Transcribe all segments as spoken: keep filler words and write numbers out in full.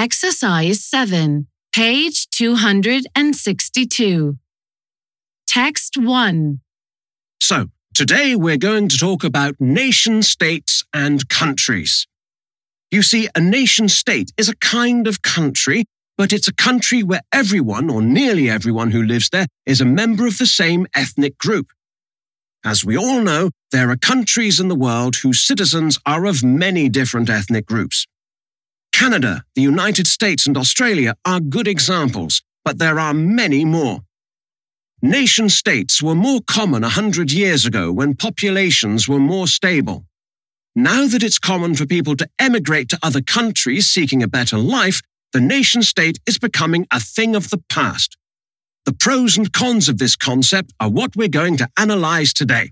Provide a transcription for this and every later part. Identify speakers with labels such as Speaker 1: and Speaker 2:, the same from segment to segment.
Speaker 1: Exercise seven, page two hundred sixty-two. Text one.
Speaker 2: So, today we're going to talk about nation-states and countries. You see, a nation-state is a kind of country, but it's a country where everyone, or nearly everyone who lives there, is a member of the same ethnic group. As we all know, there are countries in the world whose citizens are of many different ethnic groups. Canada, the United States, and Australia are good examples, but there are many more. Nation-states were more common a hundred years ago when populations were more stable. Now that it's common for people to emigrate to other countries seeking a better life, the nation-state is becoming a thing of the past. The pros and cons of this concept are what we're going to analyze today.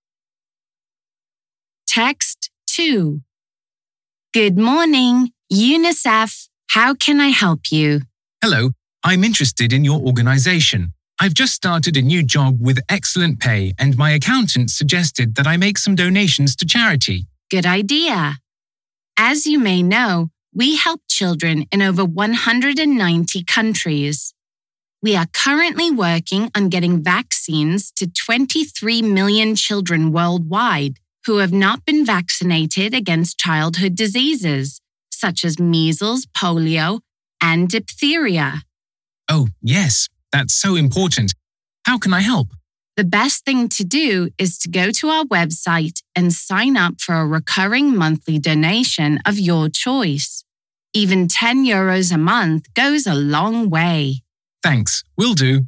Speaker 1: Text two. Good morning, UNICEF. How can I help you?
Speaker 3: Hello, I'm interested in your organization. I've just started a new job with excellent pay, and my accountant suggested that I make some donations to charity.
Speaker 1: Good idea. As you may know, we help children in over one hundred ninety countries. We are currently working on getting vaccines to twenty-three million children worldwide who have not been vaccinated against childhood diseases, such as measles, polio, and diphtheria.
Speaker 3: Oh, yes, that's so important. How can I help?
Speaker 1: The best thing to do is to go to our website and sign up for a recurring monthly donation of your choice. Even ten euros a month goes a long way.
Speaker 3: Thanks, will do.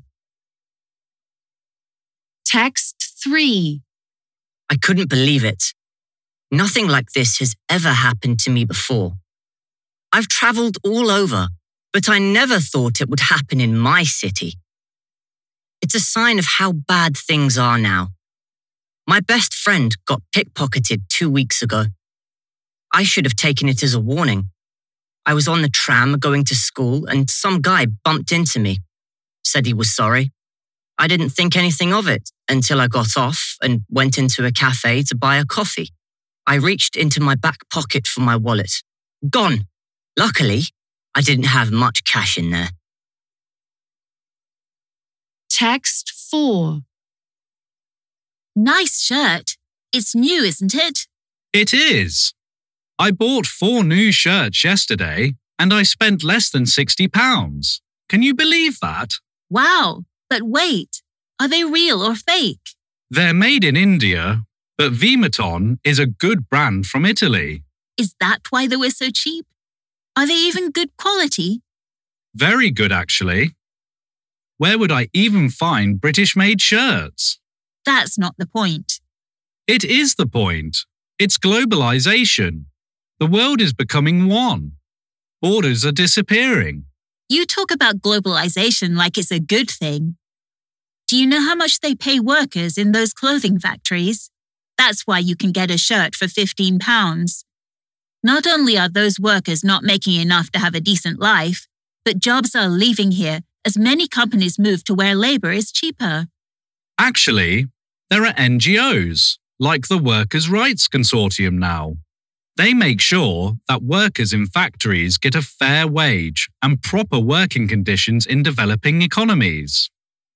Speaker 1: Text three.
Speaker 4: I couldn't believe it. Nothing like this has ever happened to me before. I've traveled all over, but I never thought it would happen in my city. It's a sign of how bad things are now. My best friend got pickpocketed two weeks ago. I should have taken it as a warning. I was on the tram going to school and some guy bumped into me, said he was sorry. I didn't think anything of it until I got off and went into a cafe to buy a coffee. I reached into my back pocket for my wallet. Gone. Luckily, I didn't have much cash in there.
Speaker 1: Text four.
Speaker 5: Nice shirt. It's new, isn't it?
Speaker 6: It is. I bought four new shirts yesterday and I spent less than sixty pounds. Can you believe that?
Speaker 5: Wow, but wait, are they real or fake?
Speaker 6: They're made in India, but Vimaton is a good brand from Italy.
Speaker 5: Is that why they were so cheap? Are they even good quality?
Speaker 6: Very good, actually. Where would I even find British-made shirts?
Speaker 5: That's not the point.
Speaker 6: It is the point. It's globalization. The world is becoming one. Borders are disappearing.
Speaker 5: You talk about globalization like it's a good thing. Do you know how much they pay workers in those clothing factories? That's why you can get a shirt for fifteen pounds. Not only are those workers not making enough to have a decent life, but jobs are leaving here as many companies move to where labor is cheaper.
Speaker 6: Actually, there are N G Os, like the Workers' Rights Consortium now. They make sure that workers in factories get a fair wage and proper working conditions in developing economies.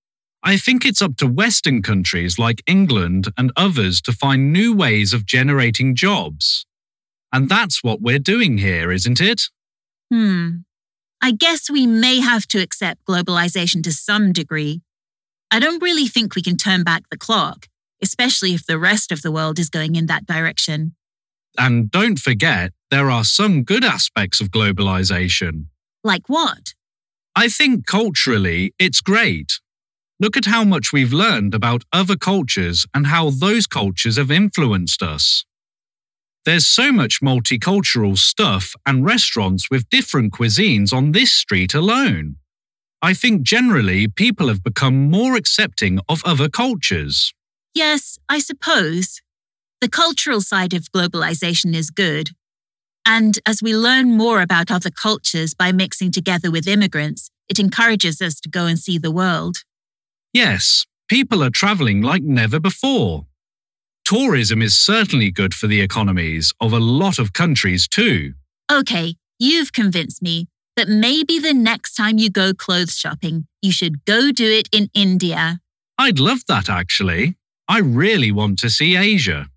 Speaker 6: I think it's up to Western countries like England and others to find new ways of generating jobs. And that's what we're doing here, isn't it?
Speaker 5: Hmm. I guess we may have to accept globalization to some degree. I don't really think we can turn back the clock, especially if the rest of the world is going in that direction.
Speaker 6: And don't forget, there are some good aspects of globalization.
Speaker 5: Like what?
Speaker 6: I think culturally, it's great. Look at how much we've learned about other cultures and how those cultures have influenced us. There's so much multicultural stuff and restaurants with different cuisines on this street alone. I think generally people have become more accepting of other cultures.
Speaker 5: Yes, I suppose. The cultural side of globalization is good. And as we learn more about other cultures by mixing together with immigrants, it encourages us to go and see the world.
Speaker 6: Yes, people are traveling like never before. Tourism is certainly good for the economies of a lot of countries too.
Speaker 5: Okay, you've convinced me. But maybe the next time you go clothes shopping, you should go do it in India.
Speaker 6: I'd love that actually. I really want to see Asia.